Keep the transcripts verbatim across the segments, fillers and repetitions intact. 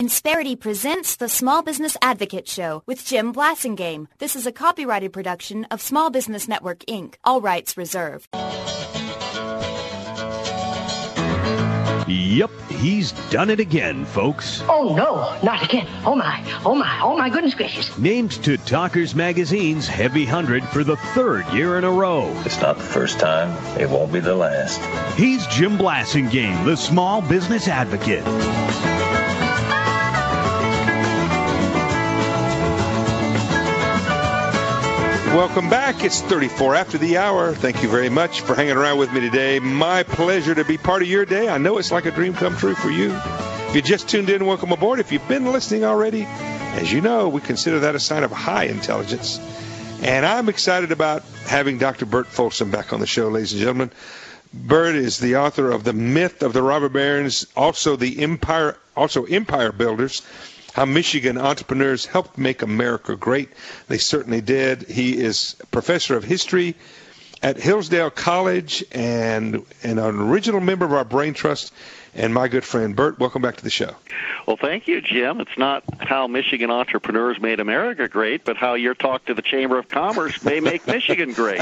Insperity presents the Small Business Advocate Show with Jim Blasingame. This is a copyrighted production of Small Business Network, Incorporated. All rights reserved. Yep, he's done it again, folks. Oh, no, not again. Oh, my, oh, my, oh, my goodness gracious. Named to Talkers Magazine's Heavy one hundred for the third year in a row. It's not the first time. It won't be the last. He's Jim Blasingame, the Small Business Advocate. Welcome back. It's thirty-four after the hour. Thank you very much for hanging around with me today. My pleasure to be part of your day. I know it's like a dream come true for you. If you just tuned in, welcome aboard. If you've been listening already, as you know, we consider that a sign of high intelligence. And I'm excited about having Doctor Bert Folsom back on the show, ladies and gentlemen. Bert is the author of The Myth of the Robber Barons, also the Empire, also Empire Builders. How Michigan entrepreneurs helped make America great. They certainly did. He is a professor of history at Hillsdale College and, and an original member of our Brain Trust. And my good friend, Bert, welcome back to the show. Well, thank you, Jim. It's not how Michigan entrepreneurs made America great, but how your talk to the Chamber of Commerce may make Michigan great.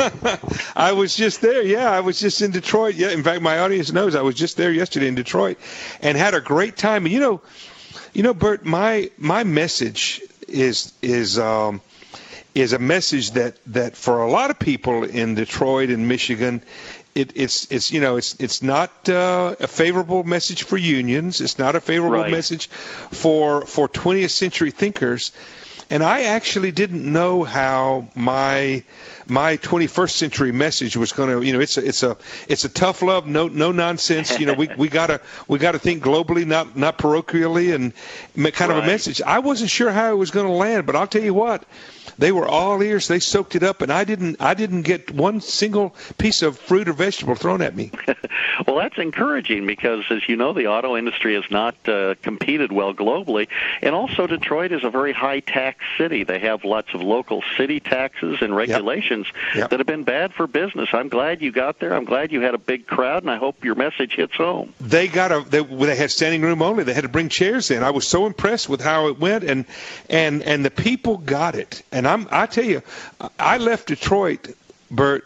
I was just there. Yeah, I was just in Detroit. Yeah, in fact, my audience knows I was just there yesterday in Detroit and had a great time. And, you know, You know, Bert, my my message is is um, is a message that, that for a lot of people in Detroit and Michigan, it, it's it's you know it's it's not uh, a favorable message for unions. It's not a favorable right. message for for twentieth century thinkers. And I actually didn't know how my my twenty-first century message was going to, you know, it's a, it's a it's a tough love, no no nonsense. You know, we we gotta we gotta think globally, not not parochially, and kind of right. a message. I wasn't sure how it was going to land, but I'll tell you what. They were all ears. They soaked it up, and I didn't. I didn't get one single piece of fruit or vegetable thrown at me. Well, that's encouraging because, as you know, the auto industry has not uh, competed well globally, and also Detroit is a very high-tax city. They have lots of local city taxes and regulations yep. Yep. that have been bad for business. I'm glad you got there. I'm glad you had a big crowd, and I hope your message hits home. They got a. They, they had standing room only. They had to bring chairs in. I was so impressed with how it went, and and and the people got it. And I'm, I tell you, I left Detroit, Bert,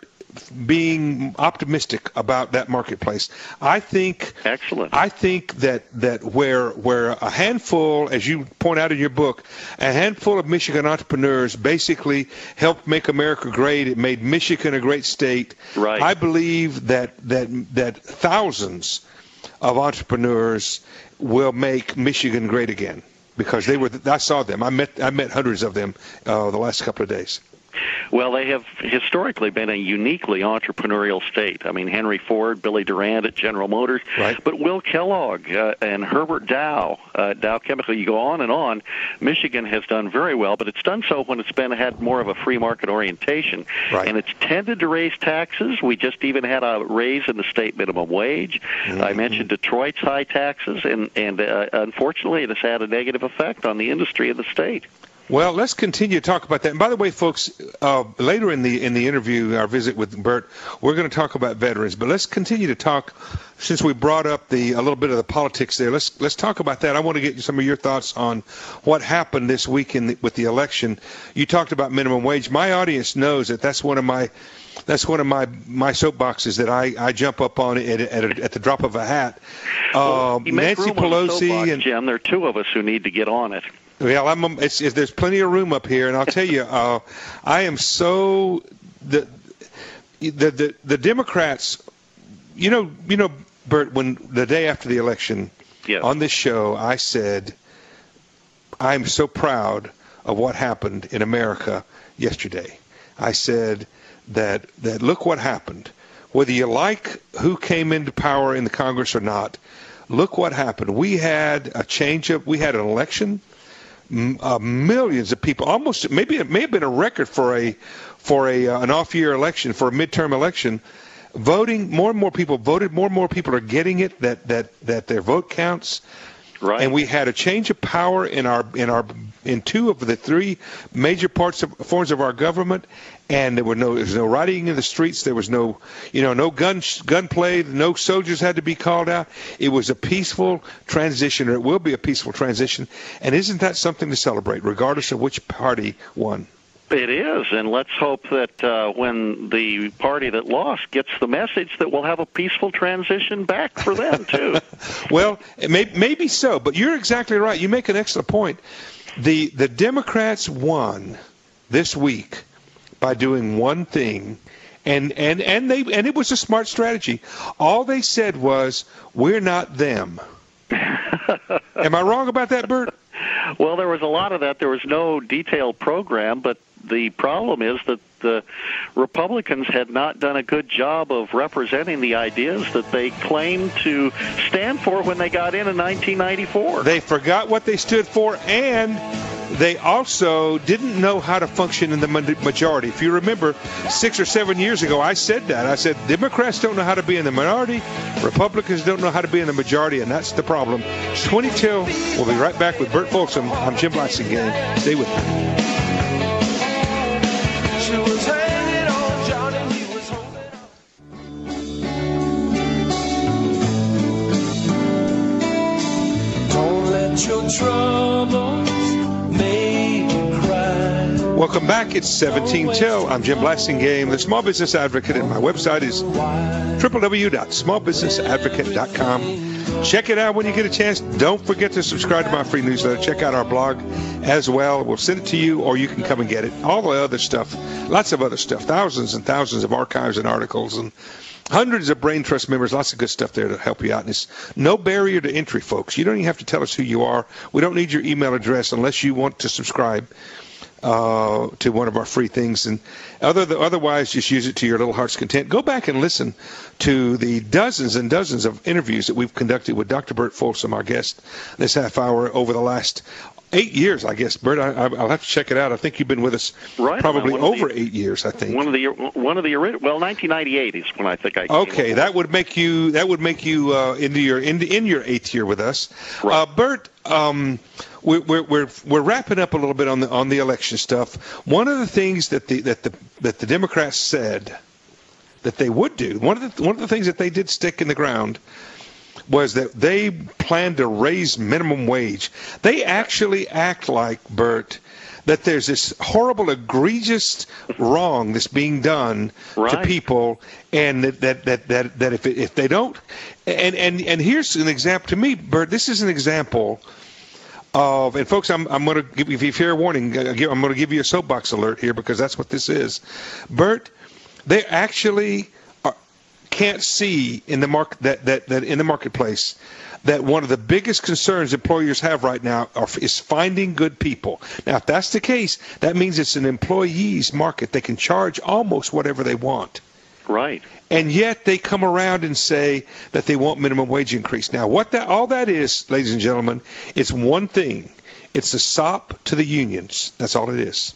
being optimistic about that marketplace. I think, excellent. I think that, that where where a handful, as you point out in your book, a handful of Michigan entrepreneurs basically helped make America great. It made Michigan a great state. Right. I believe that that that thousands of entrepreneurs will make Michigan great again. Because they were, I saw them. I met, I met hundreds of them uh, the last couple of days. Well, they have historically been a uniquely entrepreneurial state. I mean, Henry Ford, Billy Durant at General Motors, right. but Will Kellogg uh, and Herbert Dow, uh, Dow Chemical. You go on and on. Michigan has done very well, but it's done so when it's been had more of a free market orientation, right. and it's tended to raise taxes. We just even had a raise in the state minimum wage. Mm-hmm. I mentioned Detroit's high taxes, and and uh, unfortunately, it has had a negative effect on the industry of the state. Well, let's continue to talk about that. And by the way, folks, uh, later in the in the interview, our visit with Bert, we're going to talk about veterans. But let's continue to talk, since we brought up the a little bit of the politics there. Let's let's talk about that. I want to get some of your thoughts on what happened this week in the, with the election. You talked about minimum wage. My audience knows that that's one of my that's one of my, my soapboxes that I, I jump up on at, at, a, at the drop of a hat. Well, uh, Nancy Pelosi soapbox, and Jim, there are two of us who need to get on it. Well, I'm. It's, it's, there's plenty of room up here, and I'll tell you, uh, I am so the, the the the Democrats. You know, you know, Bert. When the day after the election, yes. on this show, I said, I'm so proud of what happened in America yesterday. I said that that look what happened. Whether you like who came into power in the Congress or not, look what happened. We had a change of. We had an election. Uh, millions of people, almost maybe it may have been a record for a for a uh, an off-year election, for a midterm election, voting. More and more people voted. More and more people are getting it that that that their vote counts. Right. And we had a change of power in our in our in two of the three major parts of forms of our government, and there were no there was no rioting in the streets. There was no you know no gun gunplay. No soldiers had to be called out. It was a peaceful transition, or it will be a peaceful transition. And isn't that something to celebrate, regardless of which party won? It is, and let's hope that uh, when the party that lost gets the message, that we'll have a peaceful transition back for them, too. Well, may, maybe so, but you're exactly right. You make an excellent point. The the Democrats won this week by doing one thing, and, and, and, they, and it was a smart strategy. All they said was, we're not them. Am I wrong about that, Bert? Well, there was a lot of that. There was no detailed program, but the problem is that the Republicans had not done a good job of representing the ideas that they claimed to stand for when they got in in nineteen ninety-four. They forgot what they stood for, and they also didn't know how to function in the majority. If you remember, six or seven years ago, I said that. I said, Democrats don't know how to be in the minority, Republicans don't know how to be in the majority, and that's the problem. twenty till, we'll be right back with Bert Folsom. I'm Jim Blassingame. Stay with me. She was hanging on John and he was holding on. Don't let your troubles make you cry. Welcome back. It's seventeen till. I'm Jim Blassingame, the Small Business Advocate, and my website is w w w dot small business advocate dot com. Check it out when you get a chance. Don't forget to subscribe to my free newsletter. Check out our blog as well. We'll send it to you, or you can come and get it. All the other stuff, lots of other stuff, thousands and thousands of archives and articles, and hundreds of Brain Trust members, lots of good stuff there to help you out. And it's no barrier to entry, folks. You don't even have to tell us who you are. We don't need your email address unless you want to subscribe uh, to one of our free things. And other otherwise, just use it to your little heart's content. Go back and listen to the dozens and dozens of interviews that we've conducted with Doctor Bert Folsom, our guest, this half hour over the last eight years, I guess. Bert, I, I'll have to check it out. I think you've been with us right, probably over the, eight years, I think. One of the one of the well, nineteen ninety-eight is when I think I came Okay, that would make you that would make you uh, into your in, in your eighth year with us, right. uh, Bert. Um, we're, we're we're we're wrapping up a little bit on the on the election stuff. One of the things that the that the that the Democrats said that they would do, one of the one of the things that they did stick in the ground, was that they plan to raise minimum wage. They actually act like, Bert, that there's this horrible, egregious wrong that's being done right. to people, and that that that that, that if it, if they don't, and and and here's an example to me, Bert. This is an example of, and folks, I'm I'm going to give you fair warning. I'm going to give you a soapbox alert here, because that's what this is, Bert. They actually are, can't see in the market that, that that in the marketplace that one of the biggest concerns employers have right now are, is finding good people. Now, if that's the case, that means it's an employee's market. They can charge almost whatever they want. Right. And yet they come around and say that they want minimum wage increase. Now, what that all that is, ladies and gentlemen, it's one thing. It's a sop to the unions. That's all it is.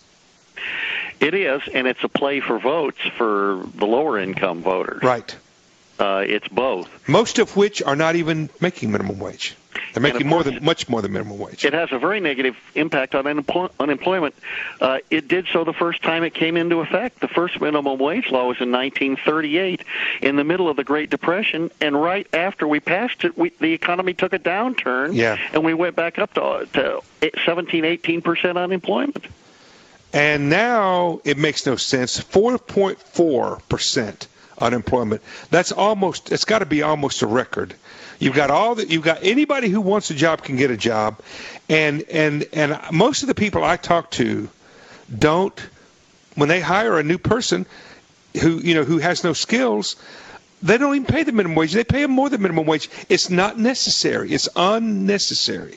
It is, and it's a play for votes for the lower income voters. Right. Uh, it's both. Most of which are not even making minimum wage. They're making more than much more than minimum wage. It has a very negative impact on unemploy- unemployment. Uh, it did so the first time it came into effect. The first minimum wage law was in nineteen thirty-eight, in the middle of the Great Depression, and right after we passed it, we, the economy took a downturn, yeah. and we went back up to, to seventeen, eighteen percent unemployment. And now it makes no sense. four point four percent unemployment. That's almost, it's got to be almost a record. You've got all that, you've got anybody who wants a job can get a job. And, and, and most of the people I talk to don't, when they hire a new person who, you know, who has no skills, they don't even pay the minimum wage. They pay them more than minimum wage. It's not necessary. It's unnecessary.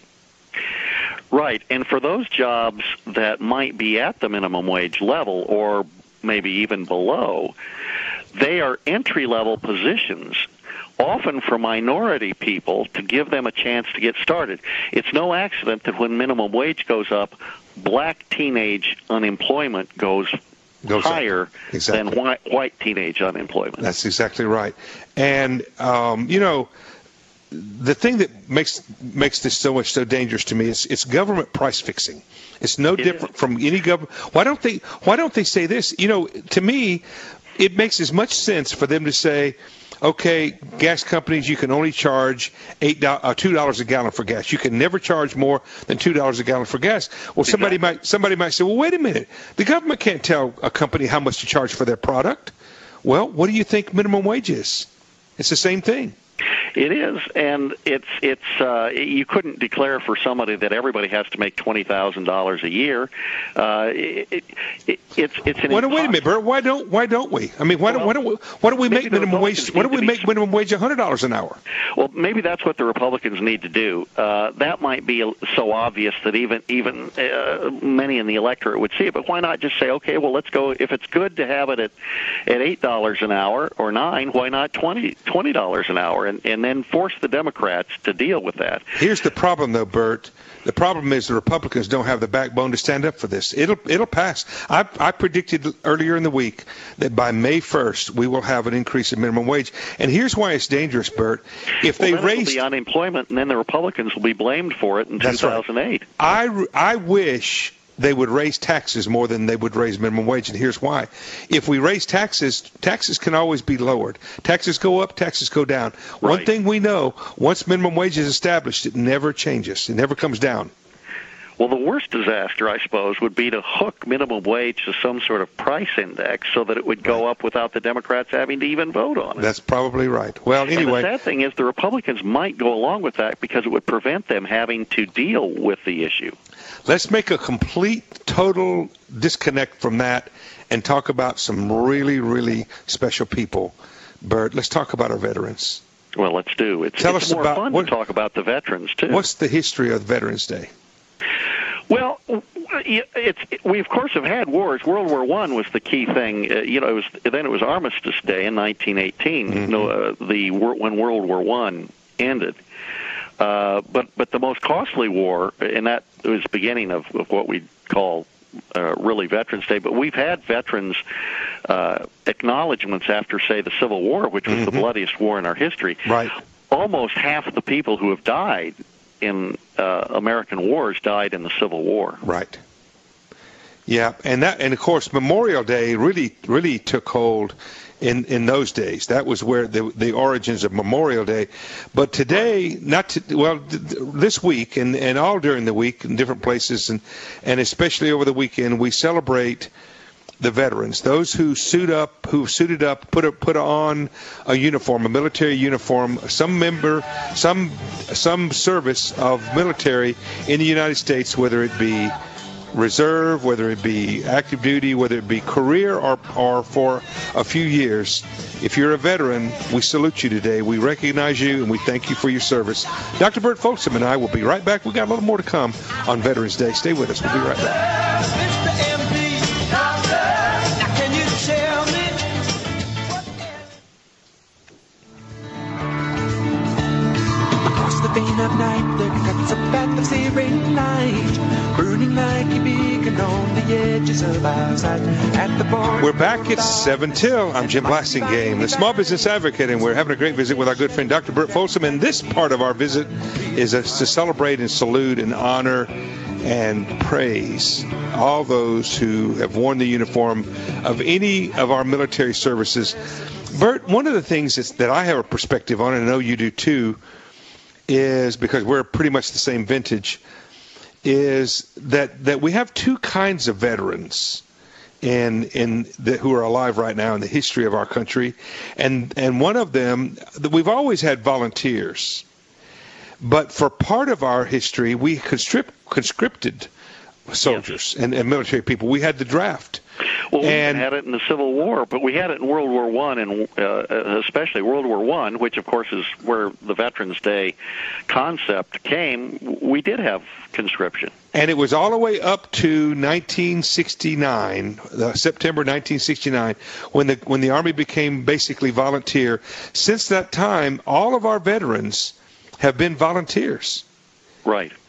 Right, and for those jobs that might be at the minimum wage level or maybe even below, they are entry-level positions, often for minority people, to give them a chance to get started. It's no accident that when minimum wage goes up, black teenage unemployment goes, goes higher exactly. than white, white teenage unemployment. That's exactly right. And, um, you know, the thing that makes makes this so much so dangerous to me is it's government price fixing. It's no It different is. from any government. Why don't they Why don't they say this? You know, to me, it makes as much sense for them to say, okay, gas companies, you can only charge eight do- uh, two dollars a gallon for gas. You can never charge more than two dollars a gallon for gas. Well, somebody Exactly. might somebody might say, well, wait a minute. The government can't tell a company how much to charge for their product. Well, what do you think minimum wage is? It's the same thing. It is, and it's it's uh, you couldn't declare for somebody that everybody has to make twenty thousand dollars a year. Uh, it, it, it, it's it's an Why don't, wait a impossible- minute, Bert. Why don't why don't we? I mean, why don't Well, why don't we, why don't we maybe make the minimum wage? Republicans Why don't need we to make be- minimum wage a hundred dollars an hour? Well, maybe that's what the Republicans need to do. Uh, that might be so obvious that even even uh, many in the electorate would see it. But why not just say, okay, well, let's go. If it's good to have it at at eight dollars an hour or nine, why not twenty twenty dollars an hour, and and then force the Democrats to deal with that. Here's the problem, though, Bert. The problem is the Republicans don't have the backbone to stand up for this. It'll it'll pass. I, I predicted earlier in the week that by May first we will have an increase in minimum wage. And here's why it's dangerous, Bert. If Well, they then raise, it'll be unemployment, and then the Republicans will be blamed for it in That's two right. thousand eight. I I wish they would raise taxes more than they would raise minimum wage, and here's why. If we raise taxes, taxes can always be lowered. Taxes go up, taxes go down. One Right. thing we know, once minimum wage is established, it never changes. It never comes down. Well, the worst disaster, I suppose, would be to hook minimum wage to some sort of price index so that it would go up without the Democrats having to even vote on it. That's probably right. Well, And anyway, the sad thing is the Republicans might go along with that because it would prevent them having to deal with the issue. let's make a complete, total disconnect from that and talk about some really, really special people. Bert, let's talk about our veterans. Well, let's do. It's, Tell it's us more about fun what- to talk about the veterans, too. What's the history of Veterans Day? Well, it's we of course have had wars. World War One was the key thing. Uh, you know, it was then it was Armistice Day in nineteen eighteen. Mm-hmm. No, uh, the wor- when World War One ended. Uh, but but the most costly war, and that was the beginning of, of what we call uh, really Veterans Day. But we've had veterans uh, acknowledgments after, say, the Civil War, which was Mm-hmm. the bloodiest war in our history. Right. Almost half of the people who have died in uh, American wars died in the Civil War. Right. Yeah, and that, and of course, Memorial Day really, really took hold in, in those days. That was where the the origins of Memorial Day. But today, not to, well, th- th- this week and, and all during the week in different places, and and especially over the weekend, we celebrate the veterans, those who suit up, who suited up, put a, put on a uniform, a military uniform, some member, some some service of military in the United States, whether it be reserve, whether it be active duty, whether it be career or, or for a few years. If you're a veteran, we salute you today. We recognize you and we thank you for your service. Doctor Bert Folsom and I will be right back. We got a little more to come on Veterans Day. Stay with us. We'll be right back. Mister M P, now can you tell me what across the vein of night there cuts a path of searing light, burning like a beacon on the edges of our sight. At the border, We're back. It's seven till. I'm Jim Blassingame, the small business advocate, and we're having a great visit with our good friend Doctor Bert Folsom. And this part of our visit is us to celebrate and salute and honor and praise all those who have worn the uniform of any of our military services. Bert, one of the things that's, that I have a perspective on, and I know you do too, is because we're pretty much the same vintage, is that, that we have two kinds of veterans in in the, who are alive right now in the history of our country, and and one of them, we've always had volunteers, but for part of our history we conscript, conscripted soldiers and, and military people. We had the draft. Well, we And- had it in the Civil War, but we had it in World War One, and uh, especially World War One, which of course is where the Veterans Day concept came. We did have conscription. And it was all the way up to nineteen sixty-nine, uh, September nineteen sixty-nine, when the when the Army became basically volunteer. Since that time, all of our veterans have been volunteers. Right.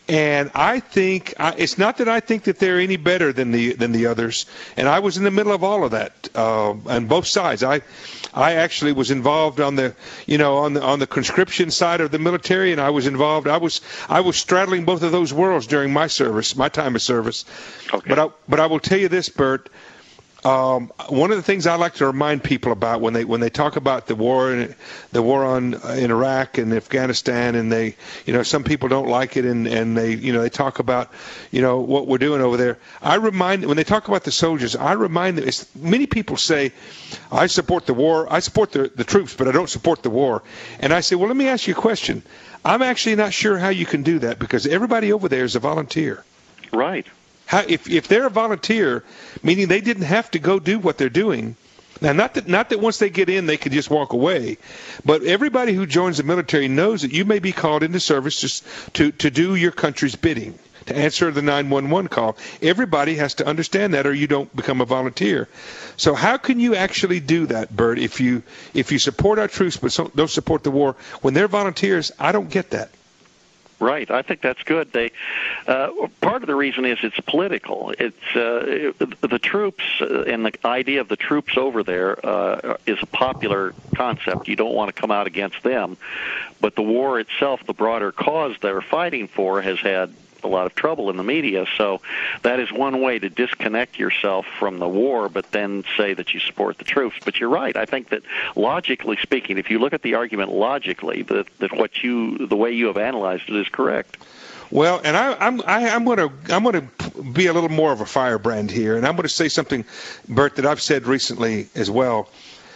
And I think I, it's not that I think that they're any better than the than the others. And I was in the middle of all of that uh, on both sides. I I actually was involved on the you know on the on the conscription side of the military, and I was involved. I was I was straddling both of those worlds during my service, my time of service. Okay. But I but I will tell you this, Bert. Um, one of the things I like to remind people about when they when they talk about the war in, the war on uh, in Iraq and Afghanistan, and they you know some people don't like it, and, and they you know they talk about you know what we're doing over there. I remind when they talk about the soldiers, I remind them. It's, many people say, "I support the war, I support the the troops, but I don't support the war." And I say, well, let me ask you a question. I'm actually not sure how you can do that because everybody over there is a volunteer. Right. How, if if they're a volunteer, meaning they didn't have to go do what they're doing. Now, not that not that once they get in they could just walk away, but everybody who joins the military knows that you may be called into service just to to do your country's bidding, to answer the nine one one call. Everybody has to understand that, or you don't become a volunteer. So how can you actually do that, Bert? If you if you support our troops but don't support the war when they're volunteers, I don't get that. Right, I think that's good. They uh, part of the reason is it's political. It's uh, the troops uh, and the idea of the troops over there uh, is a popular concept. You don't want to come out against them, but the war itself, the broader cause they're fighting for, has had a lot of trouble in the media. So that is one way to disconnect yourself from the war, but then say that you support the troops. But you're right. I think that logically speaking, if you look at the argument logically, that, that what you, the way you have analyzed it is correct. Well, and I, I'm I, I'm going to I'm going to be a little more of a firebrand here, and I'm going to say something, Bert, that I've said recently as well.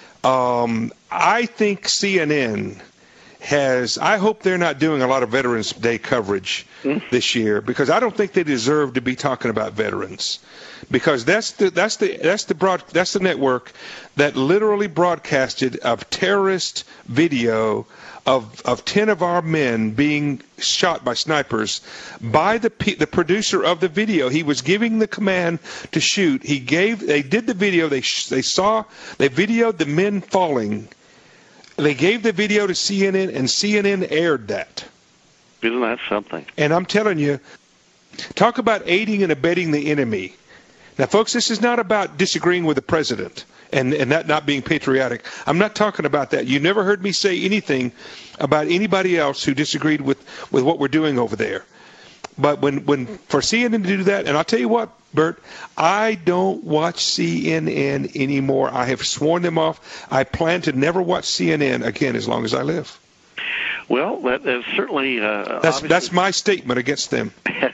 Um, I think C N N has, I hope they're not doing a lot of Veterans Day coverage mm. this year, because I don't think they deserve to be talking about veterans, because that's the that's the that's the broad that's the network that literally broadcasted of terrorist video of of ten of our men being shot by snipers by the the producer of the video. He was giving the command to shoot. He gave they did the video. They they saw they videoed the men falling. They gave the video to C N N, and C N N aired that. Isn't that something? And I'm telling you, talk about aiding and abetting the enemy. Now, folks, this is not about disagreeing with the president and, and that not being patriotic. I'm not talking about that. You never heard me say anything about anybody else who disagreed with, with what we're doing over there. But when, when for C N N to do that, and I'll tell you what, Bert, I don't watch C N N anymore. I have sworn them off. I plan to never watch C N N again as long as I live. Well, that is certainly uh, that's that's my statement against them.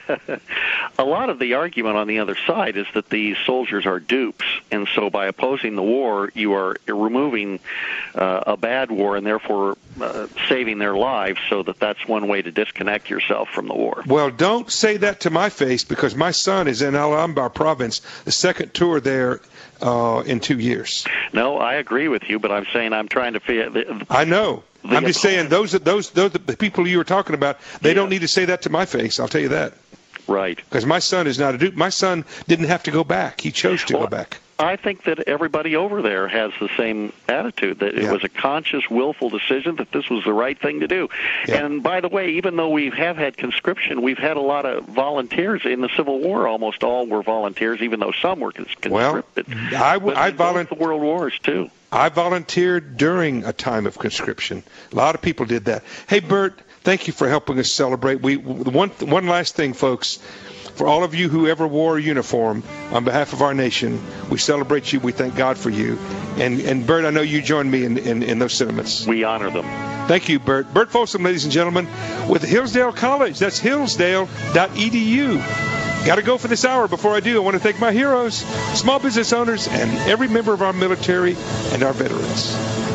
A lot of the argument on the other side is that these soldiers are dupes, and so by opposing the war, you are removing uh, a bad war and therefore uh, saving their lives. So that that's one way to disconnect yourself from the war. Well, don't say that to my face, because my son is in Al Anbar province, the second tour there uh, in two years. No, I agree with you, but I'm saying I'm trying to figure. I know. I'm just saying those those those the people you were talking about, they yeah. don't need to say that to my face. I'll tell you that. Right. Because my son is not a dupe. My son didn't have to go back. He chose to well, go back. I think that everybody over there has the same attitude, that it yeah. was a conscious, willful decision that this was the right thing to do. Yeah. And by the way, even though we have had conscription, we've had a lot of volunteers in the Civil War. Almost all were volunteers, even though some were conscripted. Well, I, but I volunteered. The World Wars, too. I volunteered during a time of conscription. A lot of people did that. Hey, Bert, thank you for helping us celebrate. We one one last thing, folks. For all of you who ever wore a uniform, on behalf of our nation, we celebrate you. We thank God for you. And, and Bert, I know you join me in, in, in those sentiments. We honor them. Thank you, Bert. Bert Folsom, ladies and gentlemen, with Hillsdale College. That's hillsdale dot e d u. Got to go for this hour. Before I do, I want to thank my heroes, small business owners, and every member of our military and our veterans.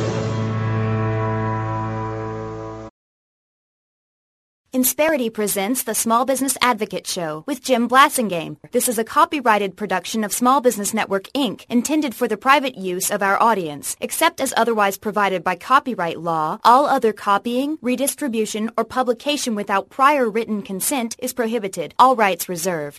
Insperity presents the Small Business Advocate Show with Jim Blasingame. This is a copyrighted production of Small Business Network, Incorporated, intended for the private use of our audience. Except as otherwise provided by copyright law, all other copying, redistribution, or publication without prior written consent is prohibited. All rights reserved.